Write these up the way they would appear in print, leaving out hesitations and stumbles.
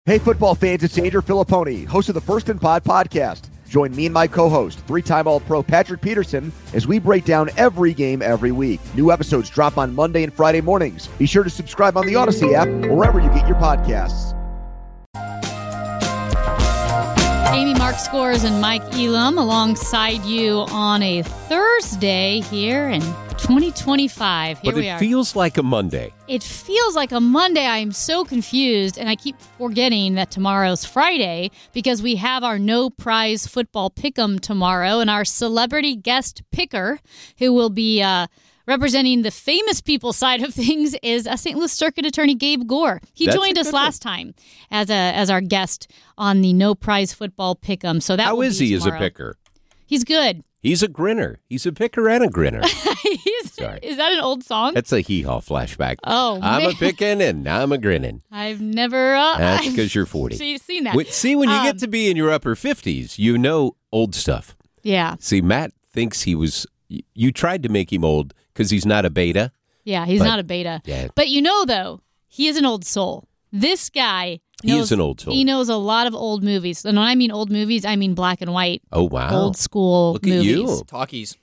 Hey, football fans, it's Andrew Filipponi, host of the First and Pod podcast. Join me and my co-host, three-time All-Pro Patrick Peterson, as we break down every game every week. New episodes drop on Monday and Friday mornings. Be sure to subscribe on the Odyssey app or wherever you get your podcasts. Amy Mark Scores and Mike Elam alongside you on a Thursday here in 2025. Here we are. But it feels like a Monday. It feels like a Monday. I am so confused, and I keep forgetting that tomorrow's Friday because we have our No Prize Football Pick'em tomorrow, and our celebrity guest picker, who will be representing the famous people side of things, is St. Louis Circuit Attorney Gabe Gore. He joined us last time as our guest on the No Prize Football Pick'em. So that How is he tomorrow. As a picker? He's good. He's a grinner. He's a picker and a grinner. Sorry. Is that an old song? That's a hee-haw flashback. Oh, I'm man. a picking and I'm a grinning. I've never... That's because you're 40. Seen that. See, when you get to be in your upper 50s, you know old stuff. Yeah. See, Matt thinks he was... You tried to make him old because he's not a beta. Yeah, he's not a beta. Yeah. But though, he is an old soul. This guy... He is an old soul. He knows a lot of old movies. And when I mean old movies, I mean black and white. Oh, wow. Old school Look movies. at you. Talkies.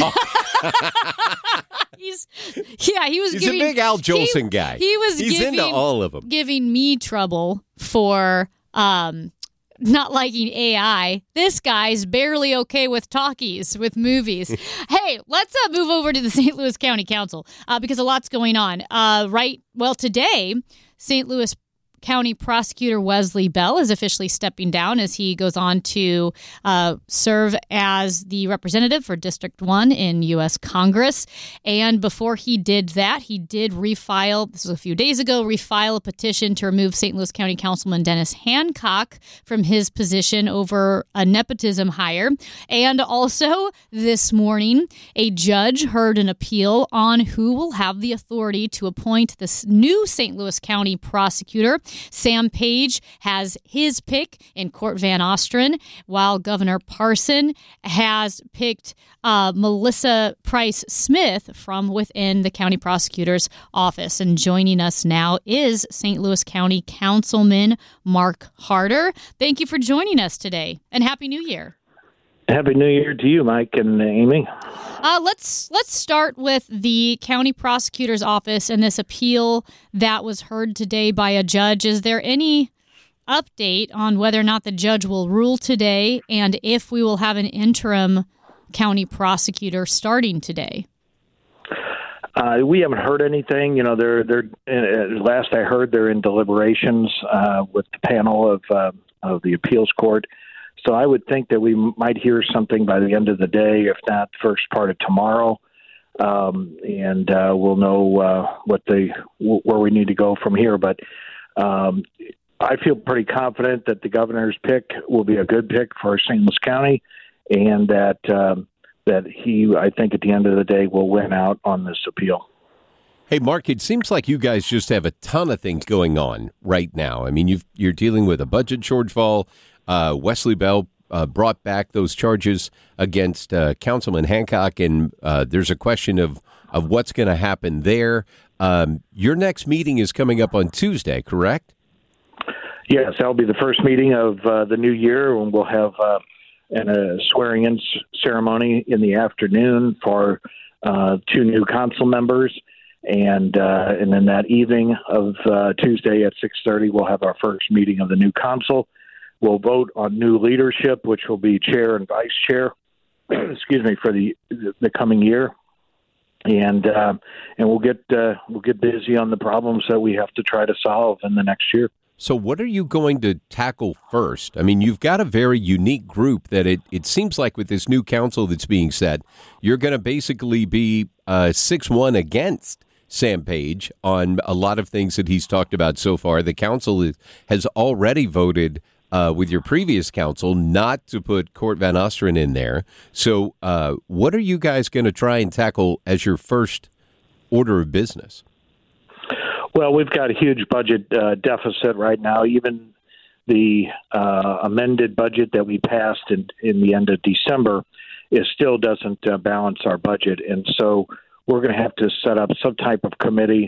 He was He's giving... a big Al Jolson guy. He's into all of them. Giving me trouble for not liking AI. This guy's barely okay with talkies, with movies. Hey, let's move over to the St. Louis County Council because a lot's going on. Today, St. Louis County Prosecutor Wesley Bell is officially stepping down as he goes on to serve as the representative for District 1 in U.S. Congress. And before he did that, he did refile, this was a few days ago, refile a petition to remove St. Louis County Councilman Dennis Hancock from his position over a nepotism hire. And also this morning, a judge heard an appeal on who will have the authority to appoint this new St. Louis County prosecutor. Sam Page has his pick in Court Van Ostren, while Governor Parson has picked Melissa Price Smith from within the county prosecutor's office. And joining us now is St. Louis County Councilman Mark Harder. Thank you for joining us today, and Happy New Year. Happy New Year to you, Mike and Amy. Let's start with the county prosecutor's office and this appeal that was heard today by a judge. Is there any update on whether or not the judge will rule today, and if we will have an interim county prosecutor starting today? We haven't heard anything. They're last I heard, they're in deliberations with the panel of the appeals court. So I would think that we might hear something by the end of the day, if not first part of tomorrow, and we'll know where we need to go from here. But I feel pretty confident that the governor's pick will be a good pick for St. Louis County, and that he, I think, at the end of the day, will win out on this appeal. Hey, Mark, it seems like you guys just have a ton of things going on right now. I mean, you're dealing with a budget shortfall. Wesley Bell brought back those charges against Councilman Hancock, and there's a question of what's going to happen there. Your next meeting is coming up on Tuesday, correct? Yes, that'll be the first meeting of the new year, and we'll have a swearing-in ceremony in the afternoon for 2 new council members. And then that evening of Tuesday at 6:30, we'll have our first meeting of the new council. We'll vote on new leadership, which will be chair and vice chair, for the coming year, and we'll get busy on the problems that we have to try to solve in the next year. So what are you going to tackle first? I mean, you've got a very unique group that it seems like with this new council that's being set, you're going to basically be 6-1 against Sam Page on a lot of things that he's talked about so far. The council has already voted with your previous council not to put Court Van Ostren in there. So what are you guys going to try and tackle as your first order of business? Well, we've got a huge budget deficit right now. Even the amended budget that we passed in the end of December, it still doesn't balance our budget. And so we're going to have to set up some type of committee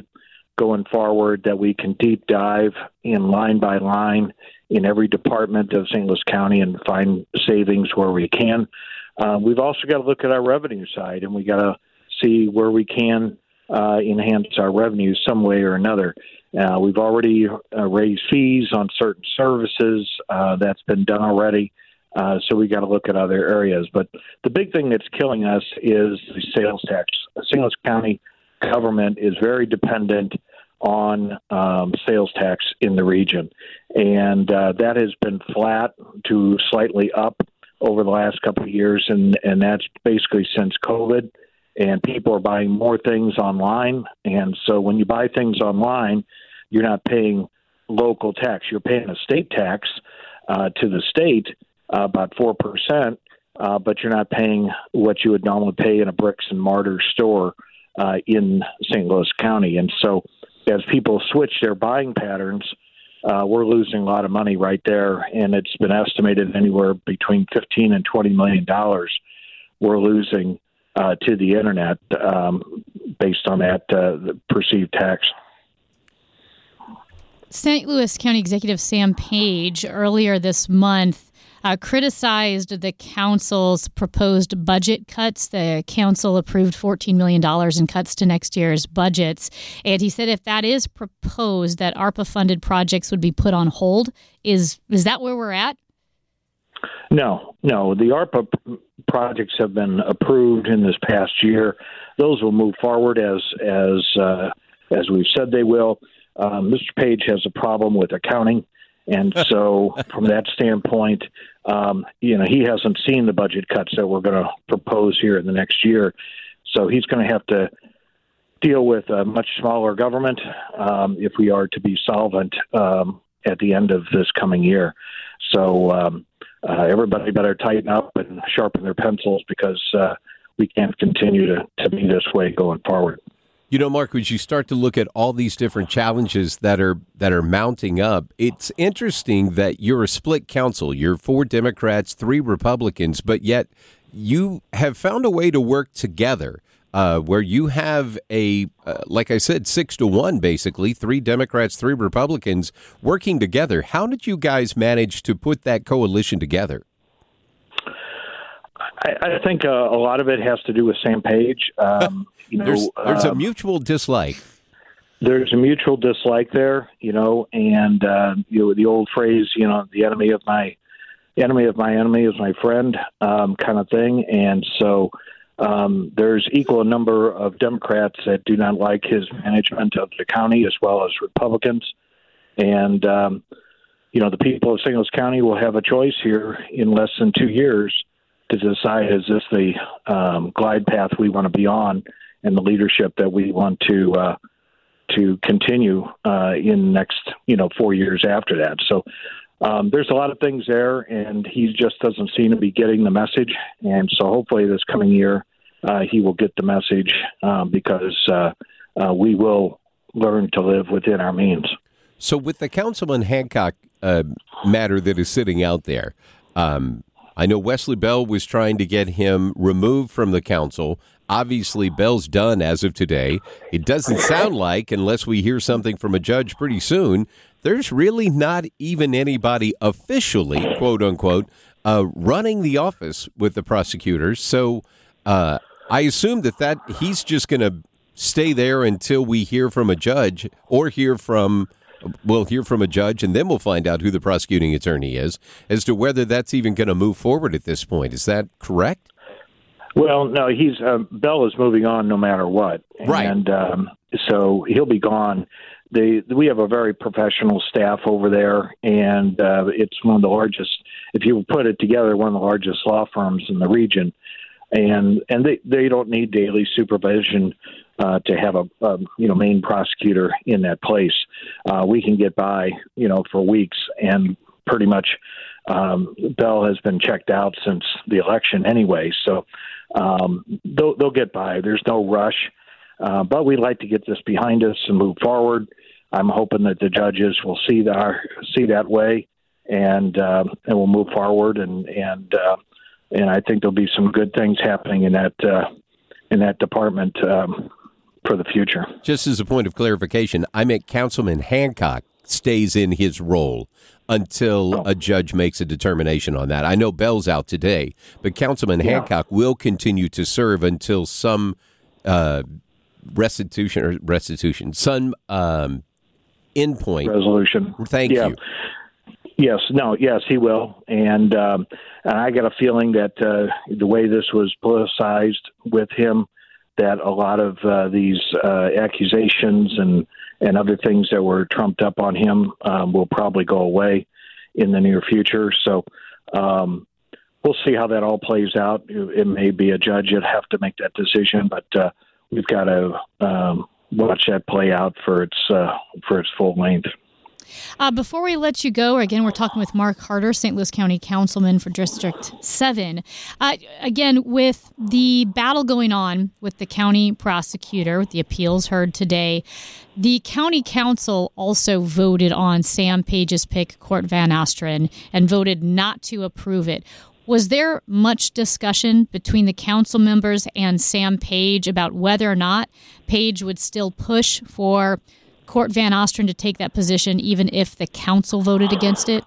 going forward that we can deep dive in line by line in every department of St. Louis County and find savings where we can. We've also got to look at our revenue side, and we got to see where we can enhance our revenue some way or another. We've already raised fees on certain services. That's been done already. So we got to look at other areas. But the big thing that's killing us is the sales tax. St. Louis County government is very dependent on sales tax in the region. And that has been flat to slightly up over the last couple of years. And that's basically since COVID. And people are buying more things online. And so when you buy things online, you're not paying local tax. You're paying a state tax to the state, about 4%, but you're not paying what you would normally pay in a bricks and mortar store in St. Louis County. And so as people switch their buying patterns, we're losing a lot of money right there. And it's been estimated anywhere between $15 and $20 million we're losing to the internet based on that perceived tax. St. Louis County Executive Sam Page earlier this month criticized the council's proposed budget cuts. The council approved $14 million in cuts to next year's budgets. And he said if that is proposed, that ARPA-funded projects would be put on hold. Is that where we're at? No. The ARPA projects have been approved in this past year. Those will move forward as we've said they will. Mr. Page has a problem with accounting, and so from that standpoint, he hasn't seen the budget cuts that we're going to propose here in the next year. So he's going to have to deal with a much smaller government if we are to be solvent at the end of this coming year. So everybody better tighten up and sharpen their pencils because we can't continue to be this way going forward. You know, Mark, as you start to look at all these different challenges that are mounting up, it's interesting that you're a split council. You're 4 Democrats, 3 Republicans, but yet you have found a way to work together where you have like I said, 6-1, basically, 3 Democrats, 3 Republicans working together. How did you guys manage to put that coalition together? I think a lot of it has to do with Sam Page. There's a mutual dislike. There's a mutual dislike there, and the old phrase, the enemy of my enemy is my friend, kind of thing. And so there's equal number of Democrats that do not like his management of the county as well as Republicans. And the people of St. Louis County will have a choice here in less than 2 years to decide, is this the glide path we want to be on and the leadership that we want to continue in the next 4 years after that. So there's a lot of things there, and he just doesn't seem to be getting the message. And so hopefully this coming year he will get the message because we will learn to live within our means. So with the Councilman Hancock matter that is sitting out there, I know Wesley Bell was trying to get him removed from the council. Obviously, Bell's done as of today. It doesn't sound like, unless we hear something from a judge pretty soon, there's really not even anybody officially, quote unquote, running the office with the prosecutors. So I assume that he's just going to stay there until we hear from a judge or we'll hear from a judge, and then we'll find out who the prosecuting attorney is as to whether that's even going to move forward at this point. Is that correct? Well, no, Bell is moving on no matter what. Right. And so he'll be gone. We have a very professional staff over there, and it's one of the largest, if you put it together, one of the largest law firms in the region. And they don't need daily supervision to have a main prosecutor in that place. We can get by, for weeks, and pretty much Bell has been checked out since the election anyway. So they'll get by. There's no rush, but we'd like to get this behind us and move forward. I'm hoping that the judges will see that way, and we'll move forward. And I think there'll be some good things happening in that department for the future. Just as a point of clarification, I meant Councilman Hancock stays in his role until a judge makes a determination on that. I know Bell's out today, but Councilman Hancock will continue to serve until some restitution, some endpoint resolution. Thank you. Yes, he will, and I got a feeling that the way this was politicized with him, that a lot of these accusations and other things that were trumped up on him will probably go away in the near future. So we'll see how that all plays out. It may be a judge that have to make that decision, but we've got to watch that play out for its full length. Before we let you go, again, we're talking with Mark Harder, St. Louis County Councilman for District 7. Again, with the battle going on with the county prosecutor, with the appeals heard today, the county council also voted on Sam Page's pick, Court Van Asteren, and voted not to approve it. Was there much discussion between the council members and Sam Page about whether or not Page would still push for Court Van Asteren to take that position, even if the council voted against it?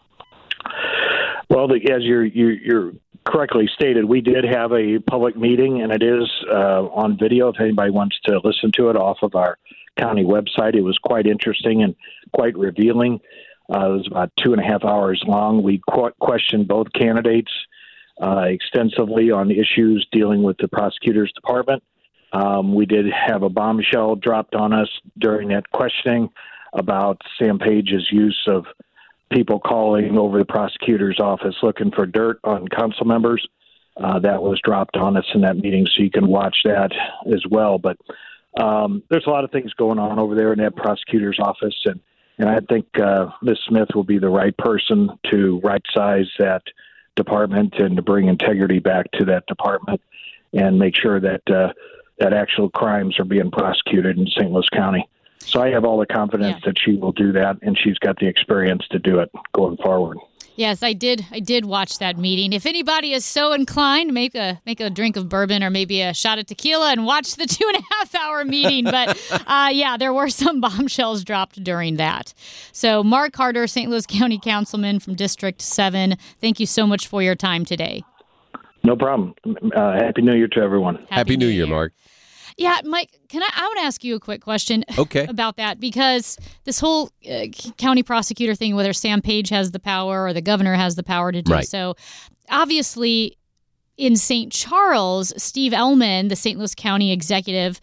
Well, as you're correctly stated, we did have a public meeting, and it is on video if anybody wants to listen to it off of our county website. It was quite interesting and quite revealing. It was about 2.5 hours long. We questioned both candidates extensively on issues dealing with the prosecutor's department. We did have a bombshell dropped on us during that questioning about Sam Page's use of people calling over the prosecutor's office looking for dirt on council members. That was dropped on us in that meeting, so you can watch that as well. But there's a lot of things going on over there in that prosecutor's office, and I think Ms. Smith will be the right person to right-size that department and to bring integrity back to that department and make sure that that actual crimes are being prosecuted in St. Louis County. So I have all the confidence that she will do that, and she's got the experience to do it going forward. Yes, I did watch that meeting. If anybody is so inclined, make a drink of bourbon or maybe a shot of tequila and watch the 2.5-hour meeting. But there were some bombshells dropped during that. So Mark Harder, St. Louis County Councilman from District 7, thank you so much for your time today. No problem. Happy New Year to everyone. Happy New Year, Mark. Yeah, Mike, I want to ask you a quick question about that, because this whole county prosecutor thing, whether Sam Page has the power or the governor has the power to do so, obviously in St. Charles, Steve Ellman, the St. Charles County executive,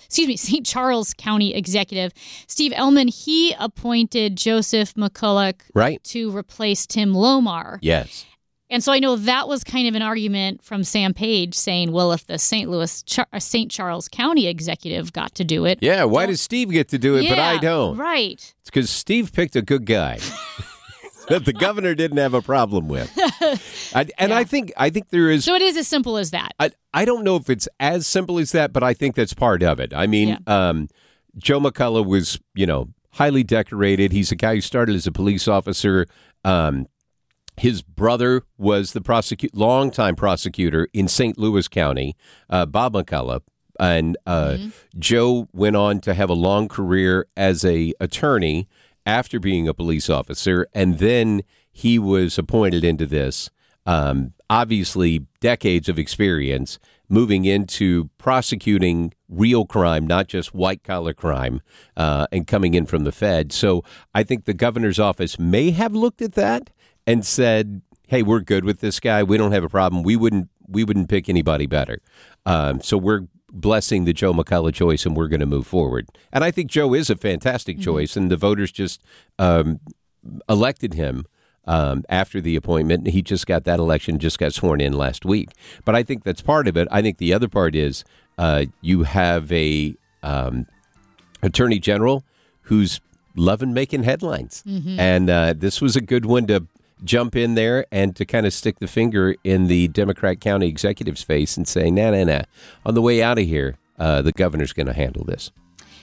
Steve Ellman, he appointed Joseph McCulloch to replace Tim Lomar. Yes. And so I know that was kind of an argument from Sam Page saying, well, if the St. Charles County executive got to do it. Yeah, why does Steve get to do it, but I don't? Right. It's because Steve picked a good guy that the governor didn't have a problem with. I think there is. So it is as simple as that. I don't know if it's as simple as that, but I think that's part of it. I mean, Joe McCullough was, highly decorated. He's a guy who started as a police officer. His brother was the longtime prosecutor in St. Louis County, Bob McCullough, and Joe went on to have a long career as an attorney after being a police officer, and then he was appointed into this. Obviously, decades of experience moving into prosecuting real crime, not just white-collar crime, and coming in from the Fed. So I think the governor's office may have looked at that and said, hey, we're good with this guy. We don't have a problem. We wouldn't pick anybody better. So we're blessing the Joe McCullough choice, and we're going to move forward. And I think Joe is a fantastic choice, and the voters just elected him after the appointment. He just got that election, just got sworn in last week. But I think that's part of it. I think the other part is you have a attorney general who's loving making headlines. And this was a good one to jump in there and to kind of stick the finger in the Democrat county executive's face and say, nah. On the way out of here, the governor's going to handle this.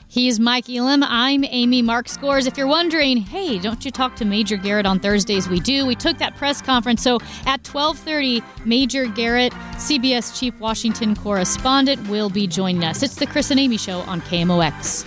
He's Mike Elam. I'm Amy Mark Scores. If you're wondering, hey, don't you talk to Major Garrett on Thursdays? We do. We took that press conference. So at 12:30, Major Garrett, CBS Chief Washington Correspondent, will be joining us. It's the Chris and Amy Show on KMOX.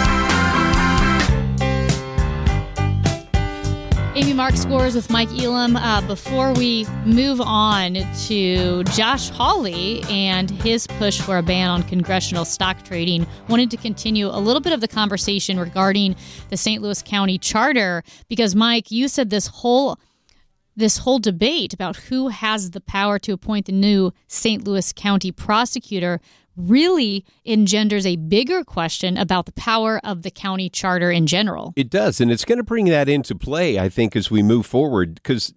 Amy Mark Scores with Mike Elam. Before we move on to Josh Hawley and his push for a ban on congressional stock trading, wanted to continue a little bit of the conversation regarding the St. Louis County Charter, because Mike, you said this whole debate about who has the power to appoint the new St. Louis County prosecutor really engenders a bigger question about the power of the county charter in general. It does, and it's going to bring that into play, I think, as we move forward, because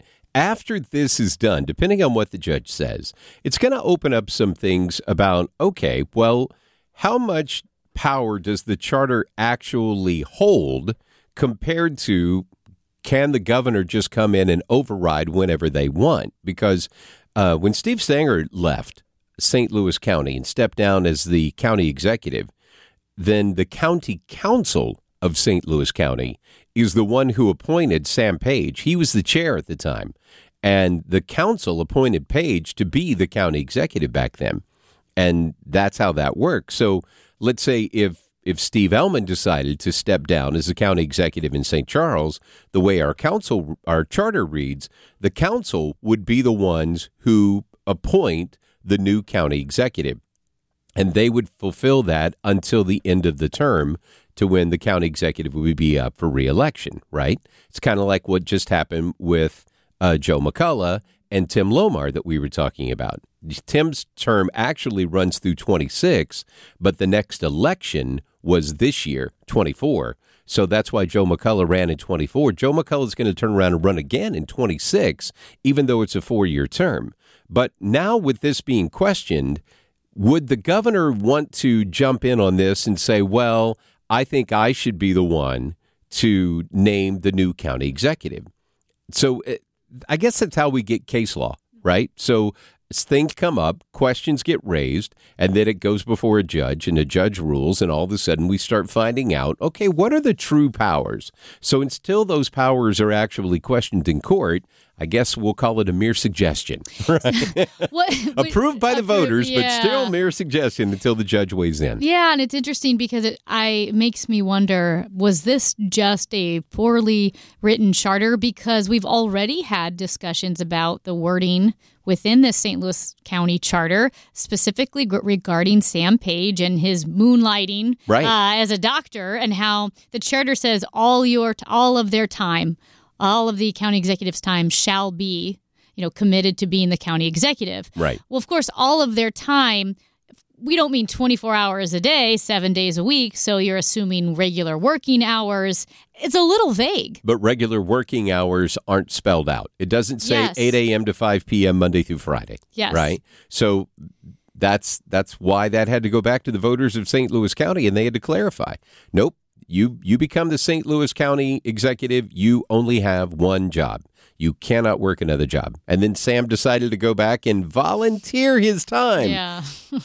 after this is done, depending on what the judge says, it's going to open up some things about, okay, well, how much power does the charter actually hold compared to can the governor just come in and override whenever they want? Because when Steve Stenger left St. Louis County and stepped down as the county executive, then the county council of St. Louis County is the one who appointed Sam Page. He was the chair at the time, and the council appointed Page to be the county executive back then, and that's how that works. So let's say if Steve Ellman decided to step down as the county executive in St. Charles, the way our charter reads, the council would be the ones who appoint the new county executive, and they would fulfill that until the end of the term, to when the county executive would be up for re-election, right? It's kind of like what just happened with Joe McCullough and Tim Lomar that we were talking about. Tim's term actually runs through 26, but the next election was this year, 24. So that's why Joe McCullough ran in 24. Joe McCullough is going to turn around and run again in 26, even though it's a 4-year term. But now with this being questioned, would the governor want to jump in on this and say, well, I think I should be the one to name the new county executive? So I guess that's how we get case law, right? So things come up, questions get raised, and then it goes before a judge, and the judge rules, and all of a sudden we start finding out, okay, what are the true powers? So until those powers are actually questioned in court, I guess we'll call it a mere suggestion. Right? Approved by the voters, but still mere suggestion until the judge weighs in. Yeah, and it's interesting because it makes me wonder, was this just a poorly written charter? Because we've already had discussions about the wording within the St. Louis County Charter, specifically regarding Sam Page and his moonlighting as a doctor, and how the charter says all of their time, all of the county executive's time shall be, committed to being the county executive. Right. Well, of course, all of their time, we don't mean 24 hours a day, 7 days a week. So you're assuming regular working hours. It's a little vague. But regular working hours aren't spelled out. It doesn't say 8 a.m. to 5 p.m. Monday through Friday. Yes. Right. So that's why that had to go back to the voters of St. Louis County, and they had to clarify. Nope. You become the St. Louis County executive, you only have one job. You cannot work another job. And then Sam decided to go back and volunteer his time. Yeah.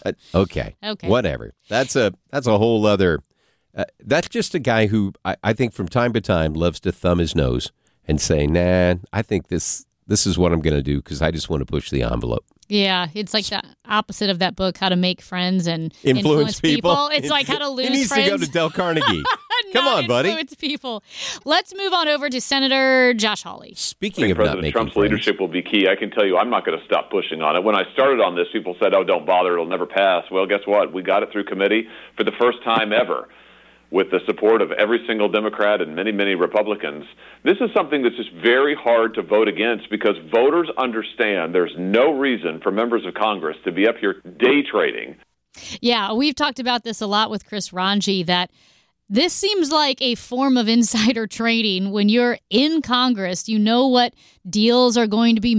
Okay. Whatever. That's a whole other. That's just a guy who I think from time to time loves to thumb his nose and say, nah, I think this is what I'm going to do because I just want to push the envelope. Yeah, it's like the opposite of that book, How to Make Friends and Influence People. It's like how to lose friends. He needs to go to Dale Carnegie. Come on, buddy. Influence people. Let's move on over to Senator Josh Hawley. Speaking of President Trump's leadership will be key. I can tell you I'm not going to stop pushing on it. When I started on this, people said, oh, don't bother, it'll never pass. Well, guess what? We got it through committee for the first time ever, with the support of every single Democrat and many, many Republicans. This is something that's just very hard to vote against because voters understand there's no reason for members of Congress to be up here day trading. Yeah, we've talked about this a lot with Chris Ranji, that this seems like a form of insider trading. When you're in Congress, you know what deals are going to be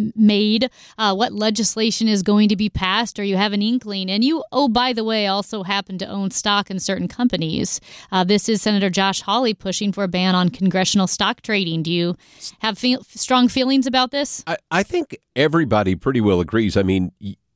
made, what legislation is going to be passed, or you have an inkling. And you, by the way, also happen to own stock in certain companies. This is Senator Josh Hawley pushing for a ban on congressional stock trading. Do you have strong feelings about this? I think everybody pretty well agrees. I mean,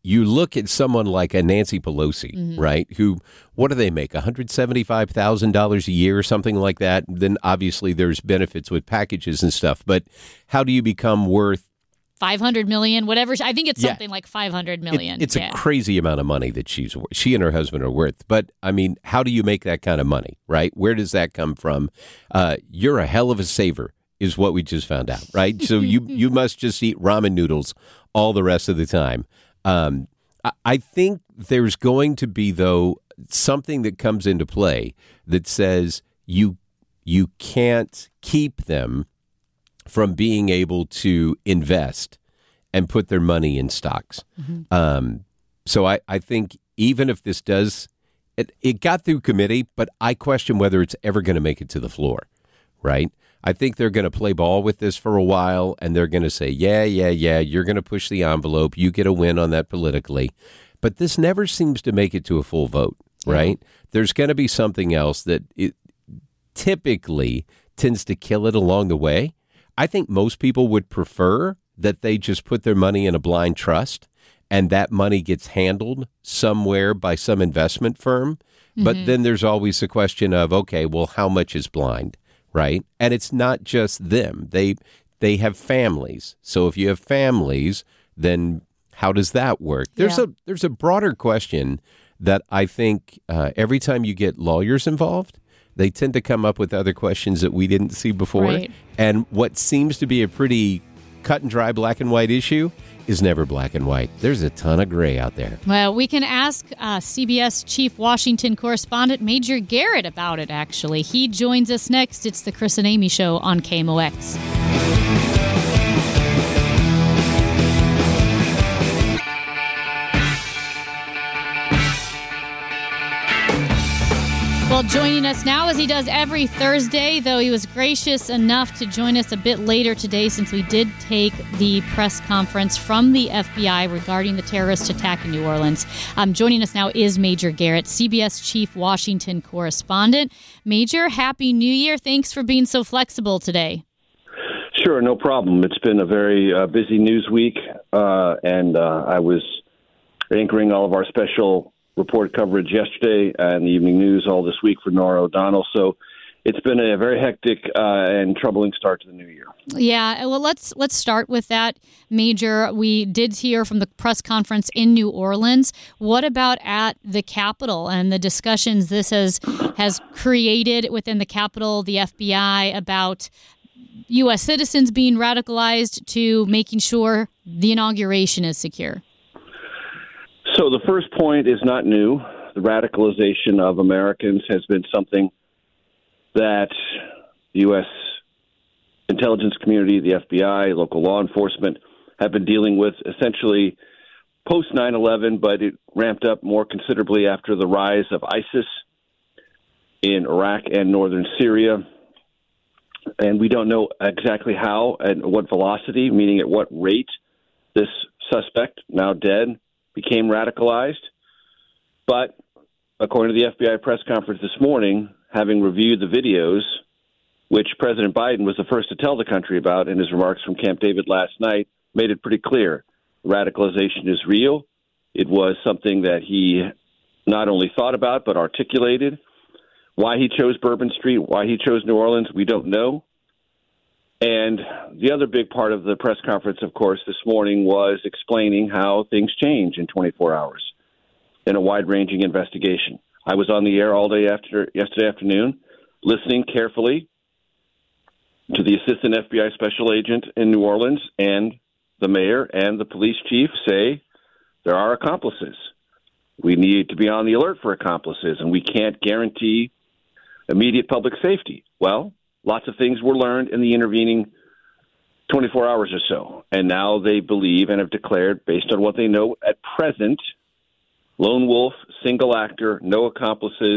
you look at someone like a Nancy Pelosi, right, who, what do they make, $175,000 a year or something like that? Then obviously there's benefits with packages and stuff. But how do you become worth $500 million, whatever? I think it's something like $500 million. It's a crazy amount of money that she and her husband are worth. But, I mean, how do you make that kind of money, right? Where does that come from? You're a hell of a saver is what we just found out, right? So you must just eat ramen noodles all the rest of the time. I think there's going to be, though, something that comes into play that says you can't keep them from being able to invest and put their money in stocks. So I think even if this does, it got through committee, but I question whether it's ever going to make it to the floor, right? I think they're going to play ball with this for a while, and they're going to say, yeah, you're going to push the envelope. You get a win on that politically. But this never seems to make it to a full vote, right? There's going to be something else that it typically tends to kill it along the way. I think most people would prefer that they just put their money in a blind trust and that money gets handled somewhere by some investment firm. But then there's always the question of, okay, well, how much is blind? Right. And it's not just them. They have families. So if you have families, then how does that work? There's a broader question that I think every time you get lawyers involved, they tend to come up with other questions that we didn't see before. Right. And what seems to be a pretty cut and dry black and white issue is never black and white. There's a ton of gray out there. Well, we can ask CBS Chief Washington Correspondent Major Garrett about it, actually. He joins us next. It's the Chris and Amy Show on KMOX. Well, joining us now, as he does every Thursday, though he was gracious enough to join us a bit later today since we did take the press conference from the FBI regarding the terrorist attack in New Orleans. Joining us now is Major Garrett, CBS Chief Washington Correspondent. Major, Happy New Year. Thanks for being so flexible today. Sure, no problem. It's been a very busy news week, and I was anchoring all of our special report coverage yesterday and the evening news all this week for Norah O'Donnell. So it's been a very hectic and troubling start to the new year. Yeah, well, let's start with that, Major. We did hear from the press conference in New Orleans. What about at the Capitol and the discussions this has created within the Capitol, the FBI, about U.S. citizens being radicalized to making sure the inauguration is secure? So the first point is not new. The radicalization of Americans has been something that the U.S. intelligence community, the FBI, local law enforcement have been dealing with essentially post 9/11, but it ramped up more considerably after the rise of ISIS in Iraq and northern Syria. And we don't know exactly how and what velocity, meaning at what rate, this suspect, now dead, became radicalized. But according to the FBI press conference this morning, having reviewed the videos, which President Biden was the first to tell the country about in his remarks from Camp David last night, made it pretty clear. Radicalization is real. It was something that he not only thought about, but articulated. Why he chose Bourbon Street, why he chose New Orleans, we don't know. And the other big part of the press conference, of course, this morning was explaining how things change in 24 hours in a wide-ranging investigation. I was on the air all day yesterday afternoon, listening carefully to the assistant FBI special agent in New Orleans and the mayor and the police chief say there are accomplices. We need to be on the alert for accomplices, and we can't guarantee immediate public safety. Well, lots of things were learned in the intervening 24 hours or so, and now they believe and have declared, based on what they know at present, lone wolf, single actor, no accomplices,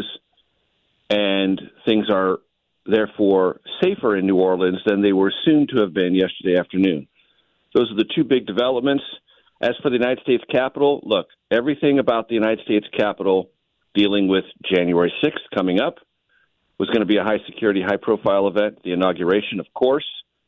and things are therefore safer in New Orleans than they were soon to have been yesterday afternoon. Those are the two big developments. As for the United States Capitol, look, everything about the United States Capitol dealing with January 6th coming up was going to be a high-security, high-profile event, the inauguration, of course.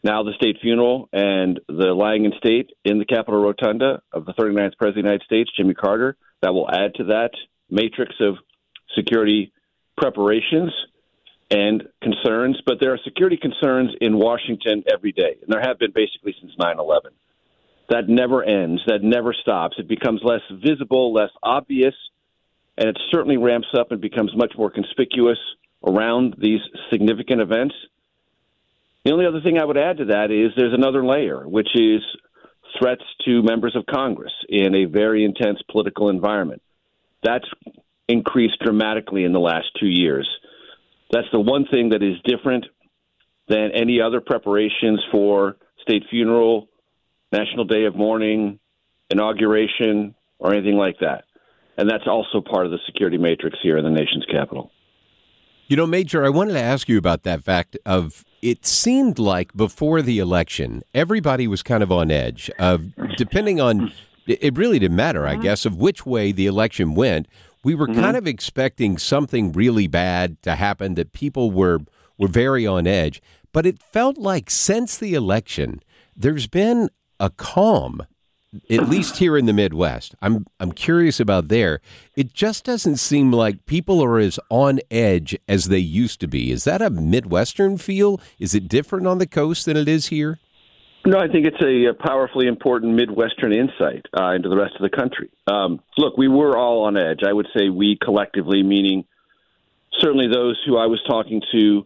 now the state funeral and the lying in state in the Capitol Rotunda of the 39th President of the United States, Jimmy Carter. That will add to that matrix of security preparations and concerns. But there are security concerns in Washington every day, and there have been basically since 9/11. That never ends. That never stops. It becomes less visible, less obvious, and it certainly ramps up and becomes much more conspicuous around these significant events. The only other thing I would add to that is there's another layer, which is threats to members of Congress in a very intense political environment. That's increased dramatically in the last 2 years. That's the one thing that is different than any other preparations for state funeral, National Day of Mourning, inauguration, or anything like that. And that's also part of the security matrix here in the nation's capital. You know, Major, I wanted to ask you about that fact of it seemed like before the election, everybody was kind of on edge of depending on, it really didn't matter, I guess, of which way the election went. We were kind of expecting something really bad to happen, that people were very on edge. But it felt like since the election, there's been a calm, at least here in the Midwest. I'm curious about there. It just doesn't seem like people are as on edge as they used to be. Is that a Midwestern feel? Is it different on the coast than it is here? No, I think it's a powerfully important Midwestern insight into the rest of the country. Look, we were all on edge. I would say we collectively, meaning certainly those who I was talking to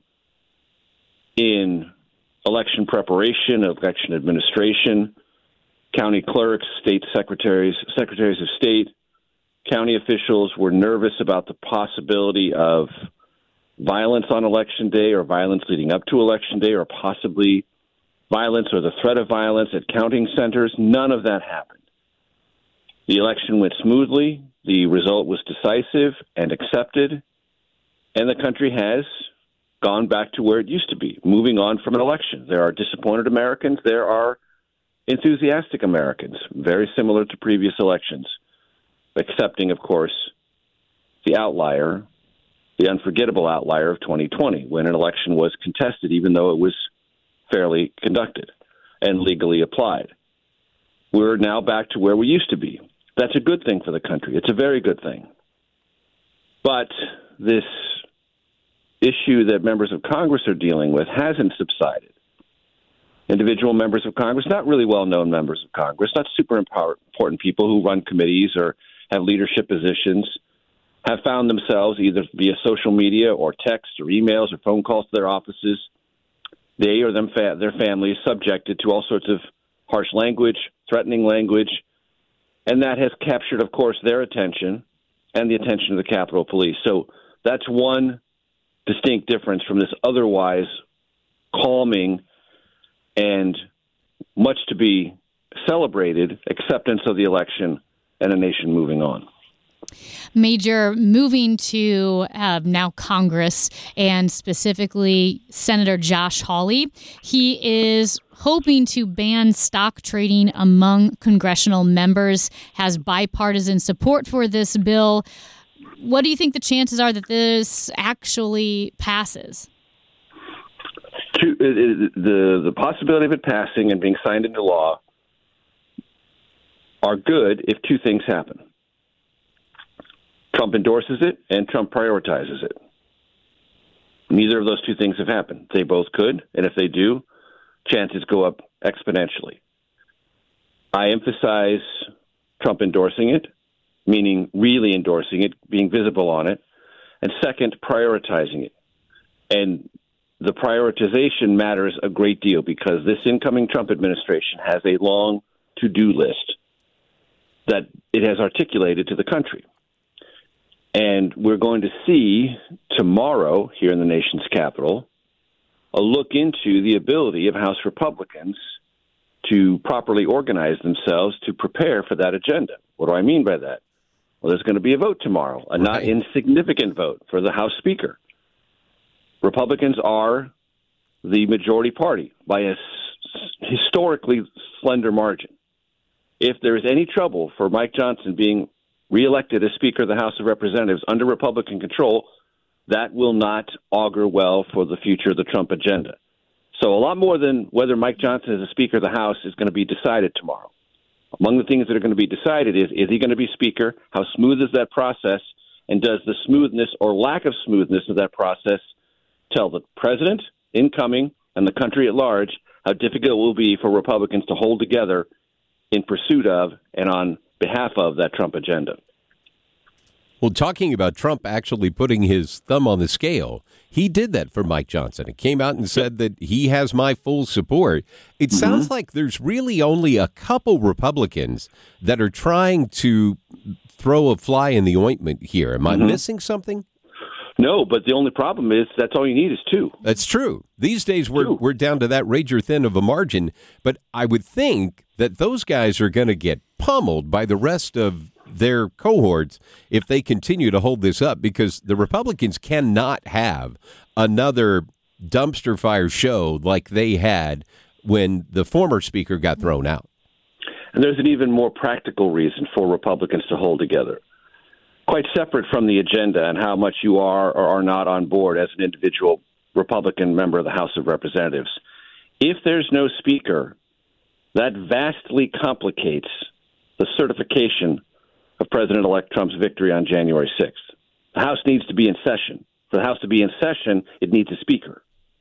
in election preparation, election administration, county clerks, state secretaries of state, county officials were nervous about the possibility of violence on Election Day or violence leading up to Election Day or possibly violence or the threat of violence at counting centers. None of that happened. The election went smoothly. The result was decisive and accepted, and the country has gone back to where it used to be, moving on from an election. There are disappointed Americans. There are enthusiastic Americans, very similar to previous elections, accepting, of course, the outlier, the unforgettable outlier of 2020, when an election was contested, even though it was fairly conducted and legally applied. We're now back to where we used to be. That's a good thing for the country. It's a very good thing. But this issue that members of Congress are dealing with hasn't subsided. Individual members of Congress, not really well-known members of Congress, not super important people who run committees or have leadership positions, have found themselves either via social media or text or emails or phone calls to their offices, they or their families subjected to all sorts of harsh language, threatening language, and that has captured, of course, their attention and the attention of the Capitol Police. So that's one distinct difference from this otherwise calming and much to be celebrated acceptance of the election and a nation moving on. Major, moving to now Congress and specifically Senator Josh Hawley. He is hoping to ban stock trading among congressional members, has bipartisan support for this bill. What do you think the chances are that this actually passes? The possibility of it passing and being signed into law are good if two things happen. Trump endorses it and Trump prioritizes it. Neither of those two things have happened. They both could, and if they do, chances go up exponentially. I emphasize Trump endorsing it, meaning really endorsing it, being visible on it, and second, prioritizing it. And the prioritization matters a great deal because this incoming Trump administration has a long to-do list that it has articulated to the country. And we're going to see tomorrow here in the nation's capital a look into the ability of House Republicans to properly organize themselves to prepare for that agenda. What do I mean by that? Well, there's going to be a vote tomorrow, a not insignificant vote for the House Speaker. Republicans are the majority party by a historically slender margin. If there is any trouble for Mike Johnson being reelected as Speaker of the House of Representatives under Republican control, that will not augur well for the future of the Trump agenda. So a lot more than whether Mike Johnson is a Speaker of the House is going to be decided tomorrow. Among the things that are going to be decided is he going to be Speaker? How smooth is that process? And does the smoothness or lack of smoothness of that process tell the president, incoming, and the country at large how difficult it will be for Republicans to hold together in pursuit of and on behalf of that Trump agenda? Well, talking about Trump actually putting his thumb on the scale, he did that for Mike Johnson. It came out and said that he has my full support. It sounds like there's really only a couple Republicans that are trying to throw a fly in the ointment here. Am I missing something? No, but the only problem is that's all you need is two. That's true. These days we're down to that razor thin of a margin, but I would think that those guys are going to get pummeled by the rest of their cohorts if they continue to hold this up, because the Republicans cannot have another dumpster fire show like they had when the former speaker got thrown out. And there's an even more practical reason for Republicans to hold together, quite separate from the agenda and how much you are or are not on board as an individual Republican member of the House of Representatives. If there's no speaker, that vastly complicates the certification of President-elect Trump's victory on January 6th. The House needs to be in session. For the House to be in session, it needs a speaker.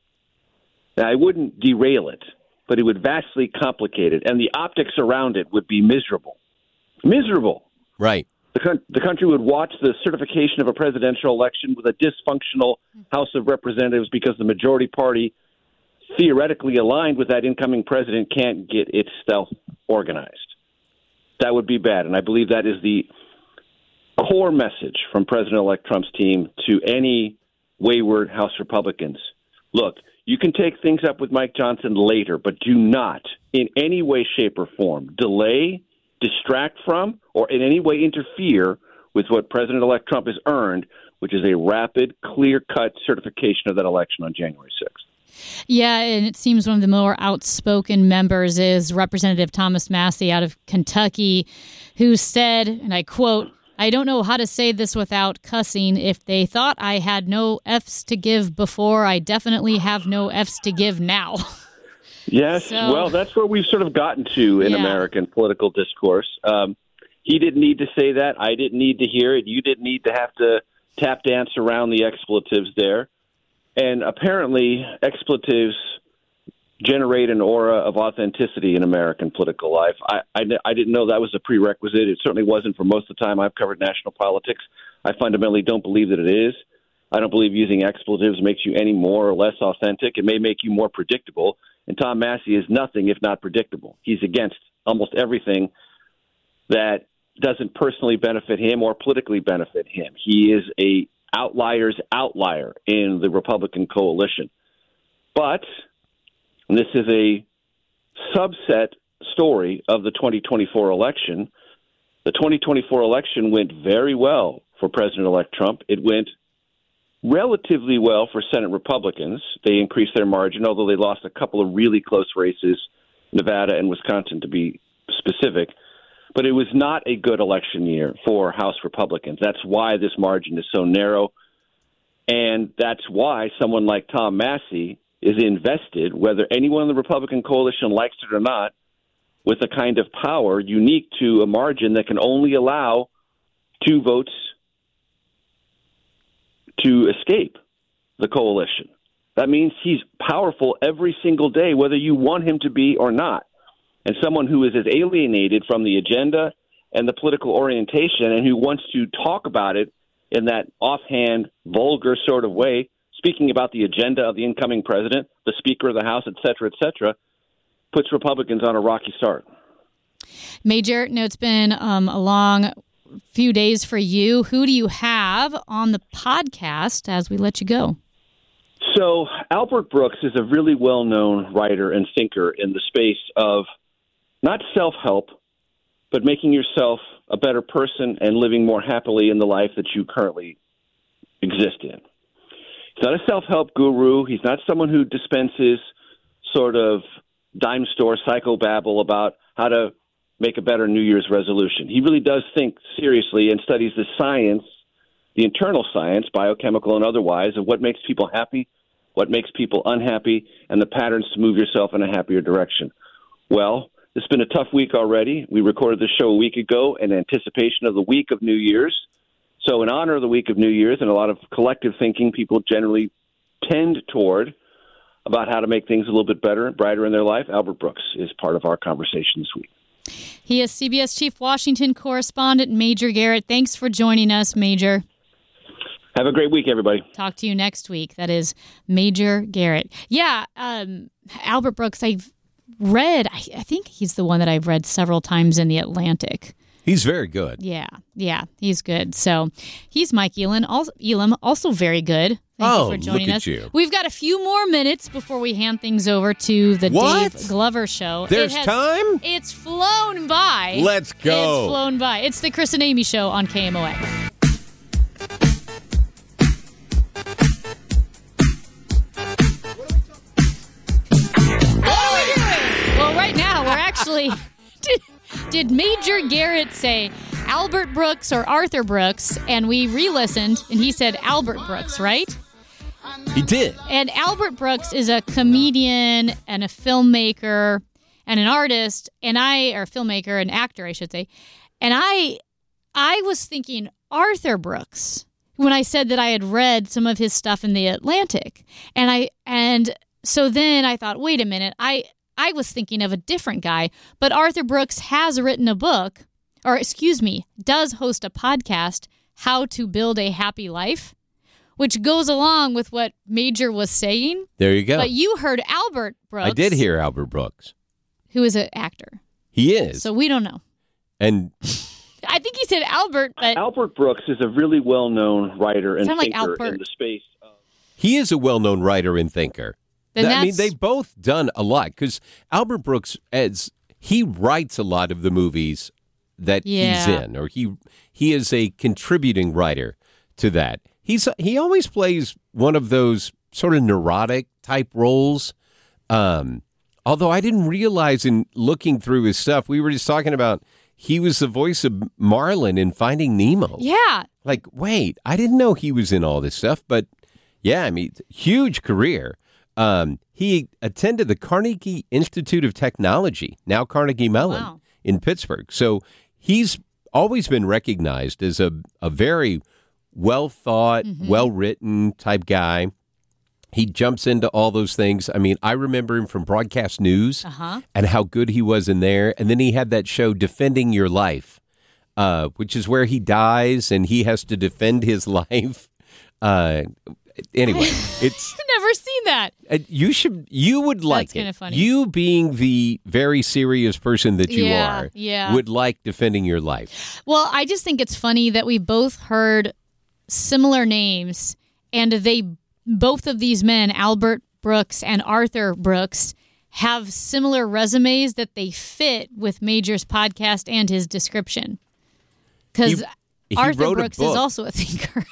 Now, I wouldn't derail it, but it would vastly complicate it, and the optics around it would be miserable. Miserable. Right. The country would watch the certification of a presidential election with a dysfunctional House of Representatives because the majority party, theoretically aligned with that incoming president, can't get itself organized. That would be bad, and I believe that is the core message from President-elect Trump's team to any wayward House Republicans. Look, you can take things up with Mike Johnson later, but do not in any way, shape, or form delay, distract from, or in any way interfere with what President-elect Trump has earned, which is a rapid, clear-cut certification of that election on January 6th. Yeah, and it seems one of the more outspoken members is Representative Thomas Massie out of Kentucky, who said, and I quote, "I don't know how to say this without cussing. If they thought I had no F's to give before, I definitely have no F's to give now." Yes, well, that's where we've sort of gotten to in American political discourse. He didn't need to say that. I didn't need to hear it. You didn't need to have to tap dance around the expletives there. And apparently, expletives generate an aura of authenticity in American political life. I didn't know that was a prerequisite. It certainly wasn't for most of the time I've covered national politics. I fundamentally don't believe that it is. I don't believe using expletives makes you any more or less authentic. It may make you more predictable. And Tom Massie is nothing if not predictable. He's against almost everything that doesn't personally benefit him or politically benefit him. He is a outlier's outlier in the Republican coalition. But and this is a subset story of the 2024 election. The 2024 election went very well for President-elect Trump. It went relatively well for Senate Republicans. They increased their margin, although they lost a couple of really close races, Nevada and Wisconsin to be specific. But it was not a good election year for House Republicans. That's why this margin is so narrow. And that's why someone like Tom Massie is invested, whether anyone in the Republican coalition likes it or not, with a kind of power unique to a margin that can only allow 2 votes to escape the coalition. That means he's powerful every single day, whether you want him to be or not. And someone who is as alienated from the agenda and the political orientation and who wants to talk about it in that offhand, vulgar sort of way, speaking about the agenda of the incoming president, the Speaker of the House, et cetera, puts Republicans on a rocky start. Major, no, it's been a long few days for you. Who do you have on the podcast as we let you go? So Albert Brooks is a really well-known writer and thinker in the space of not self-help, but making yourself a better person and living more happily in the life that you currently exist in. He's not a self-help guru. He's not someone who dispenses sort of dime store psychobabble about how to make a better New Year's resolution. He really does think seriously and studies the science, the internal science, biochemical and otherwise, of what makes people happy what makes people unhappy, and the patterns to move yourself in a happier direction. Well, it's been a tough week already. We recorded this show a week ago in anticipation of the week of New Year's. So in honor of the week of New Year's and a lot of collective thinking people generally tend toward about how to make things a little bit better and brighter in their life, Albert Brooks is part of our conversation this week. He is CBS Chief Washington Correspondent Major Garrett. Thanks for joining us, Major. Have a great week, everybody. Talk to you next week. That is Major Garrett. Yeah, Albert Brooks, I've read, I think he's the one that I've read several times in The Atlantic. He's very good. Yeah, he's good. So he's Mike Elam, also very good. Thank you for joining us. You. We've got a few more minutes before we hand things over to the Dave Glover Show. There's time? It's flown by. Let's go. It's flown by. It's the Chris and Amy Show on KMOX. What are we doing? Well, right now we're actually... Did Major Garrett say Albert Brooks or Arthur Brooks? And we re-listened, and he said Albert Brooks, right? He did. And Albert Brooks is a comedian and a filmmaker and an artist, or filmmaker and actor, I should say. And I was thinking Arthur Brooks when I said that I had read some of his stuff in The Atlantic. And so then I thought, wait a minute, I was thinking of a different guy, but Arthur Brooks has written a book, does host a podcast, How to Build a Happy Life, which goes along with what Major was saying. There you go. But you heard Albert Brooks. I did hear Albert Brooks. Who is an actor. He is. So we don't know. And I think he said Albert, but... Albert Brooks is a really well-known writer and thinker in the space of... He is a well-known writer and thinker. They've both done a lot because Albert Brooks, he writes a lot of the movies that he's in, or he is a contributing writer to that. He always plays one of those sort of neurotic type roles. Although I didn't realize in looking through his stuff, we were just talking about he was the voice of Marlin in Finding Nemo. Yeah. Like, wait, I didn't know he was in all this stuff, but yeah, I mean, huge career. He attended the Carnegie Institute of Technology, now Carnegie Mellon, in Pittsburgh. So he's always been recognized as a very well-thought, well-written type guy. He jumps into all those things. I mean, I remember him from Broadcast News and how good he was in there. And then he had that show, Defending Your Life, which is where he dies and he has to defend his life. Anyway, it's... I've never seen that. You would like That's kind of funny. You being the very serious person that you are, yeah. would like Defending Your Life. Well, I just think it's funny that we both heard similar names, and both of these men, Albert Brooks and Arthur Brooks, have similar resumes that they fit with Major's podcast and his description. Because Arthur Brooks is also a thinker.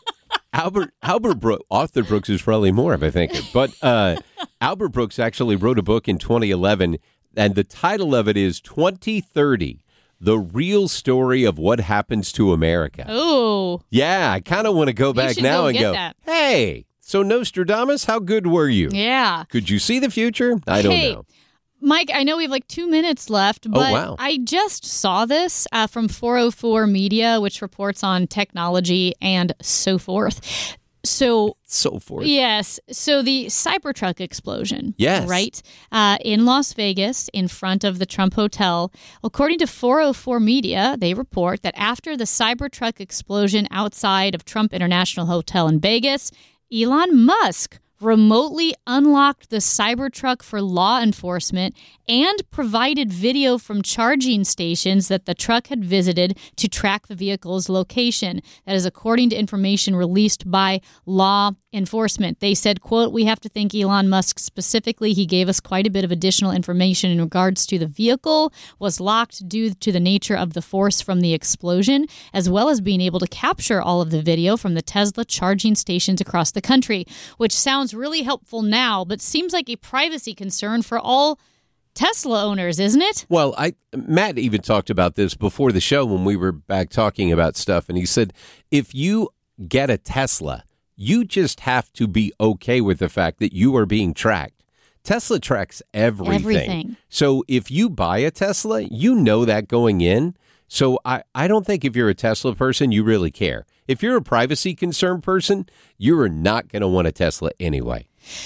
Arthur Brooks is probably more of a thinker, but Albert Brooks actually wrote a book in 2011, and the title of it is 2030, The Real Story of What Happens to America. Oh. Yeah, I kind of want to go back now and go, hey, so Nostradamus, how good were you? Yeah. Could you see the future? I don't know. Mike, I know we have like 2 minutes left, but I just saw this from 404 Media, which reports on technology and so forth. So forth. Yes. So the Cybertruck explosion. Yes. Right? In Las Vegas, in front of the Trump Hotel. According to 404 Media, they report that after the Cybertruck explosion outside of Trump International Hotel in Vegas, Elon Musk remotely unlocked the Cybertruck for law enforcement and provided video from charging stations that the truck had visited to track the vehicle's location. That is according to information released by law enforcement. They said, quote, "We have to thank Elon Musk specifically. He gave us quite a bit of additional information in regards to the vehicle was locked due to the nature of the force from the explosion, as well as being able to capture all of the video from the Tesla charging stations across the country," which sounds really helpful now, but seems like a privacy concern for all Tesla owners, isn't it? Well, Matt even talked about this before the show when we were back talking about stuff, and he said, if you get a Tesla, You just have to be okay with the fact that you are being tracked. Tesla tracks everything. So if you buy a Tesla, you know that going in. So I don't think if you're a Tesla person, you really care. If you're a privacy concerned person, you are not going to want a Tesla anyway.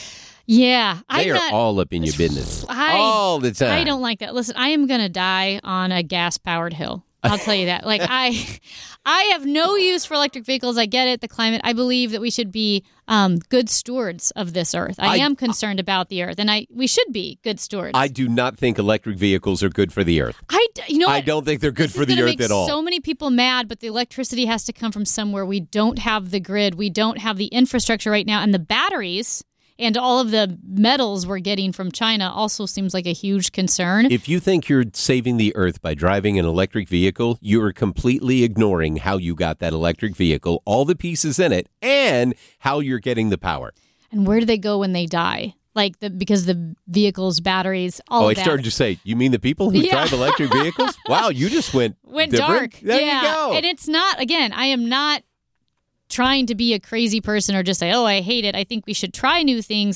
Yeah. They are all up in your business all the time. I don't like that. Listen, I am going to die on a gas-powered hill. I'll tell you that. Like, I have no use for electric vehicles. I get it, the climate. I believe that we should be good stewards of this earth. I am concerned about the earth, and we should be good stewards. I do not think electric vehicles are good for the earth. I don't think they're good for the earth at all. So many people mad, but the electricity has to come from somewhere. We don't have the grid. We don't have the infrastructure right now, and the batteries and all of the metals we're getting from China also seems like a huge concern. If you think you're saving the earth by driving an electric vehicle, you are completely ignoring how you got that electric vehicle, all the pieces in it, and how you're getting the power. And where do they go when they die? Like, because the vehicle's batteries, all of that. I started to say, you mean the people who drive electric vehicles? Wow, you just went dark. There you go. And it's not, again, I am not trying to be a crazy person or just say, oh, I hate it. I think we should try new things.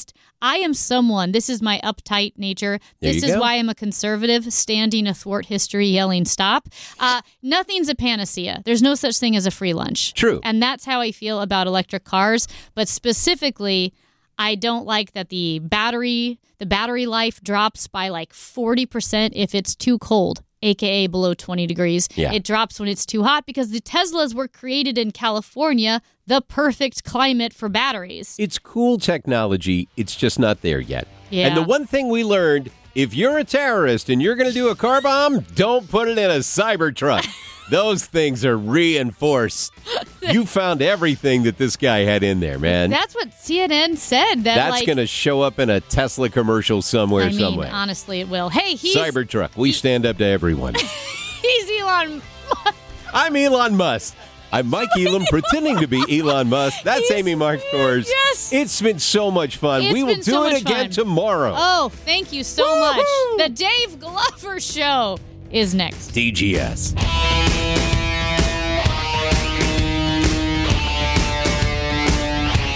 I am someone, this is my uptight nature. This is why I'm a conservative, standing athwart history, yelling stop. Nothing's a panacea. There's no such thing as a free lunch. True. And that's how I feel about electric cars. But specifically, I don't like that the battery life drops by like 40% if it's too cold, aka below 20 degrees. Yeah. It drops when it's too hot because the Teslas were created in California, the perfect climate for batteries. It's cool technology. It's just not there yet. Yeah. And the one thing we learned, if you're a terrorist and you're going to do a car bomb, don't put it in a Cybertruck. Those things are reinforced. You found everything that this guy had in there, man. That's what CNN said. That's going to show up in a Tesla commercial somewhere. Honestly, it will. Hey, Cybertruck. We stand up to everyone. He's Elon Musk. I'm Elon Musk. I'm Mike Elam pretending to be Elon Musk. That's Amy Markors. Yes. It's been so much fun. We will do it again tomorrow. Oh, thank you so much. The Dave Glover Show is next. DGS.